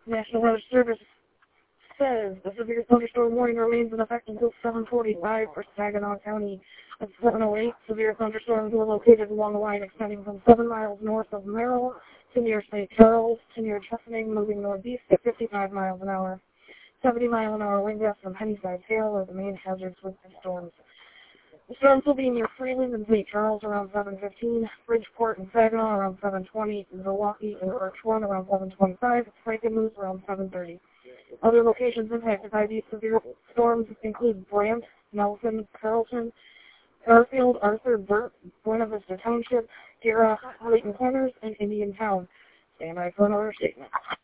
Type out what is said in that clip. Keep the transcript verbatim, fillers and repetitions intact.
National Weather Service says the severe thunderstorm warning remains in effect until seven forty-five for Saginaw County. At seven oh eight, severe thunderstorms were located along a line extending from seven miles north of Merrill to near Saint Charles to near Chesaning, moving northeast at fifty-five miles an hour. seventy mile an hour wind gusts from Heavyside hail are the main hazards with the storms. The storms will be near Freeland and Saint Charles around seven fifteen, Bridgeport and Saginaw around seven twenty, Milwaukee and Birch Run around seven twenty-five, Frankenmuth around seven thirty. Other locations impacted by these severe storms include Brant, Nelson, Carrollton, Garfield, Arthur, Burt, Buena Vista Township, Dira, Layton Corners, and Indian Town. Stand by for another statement.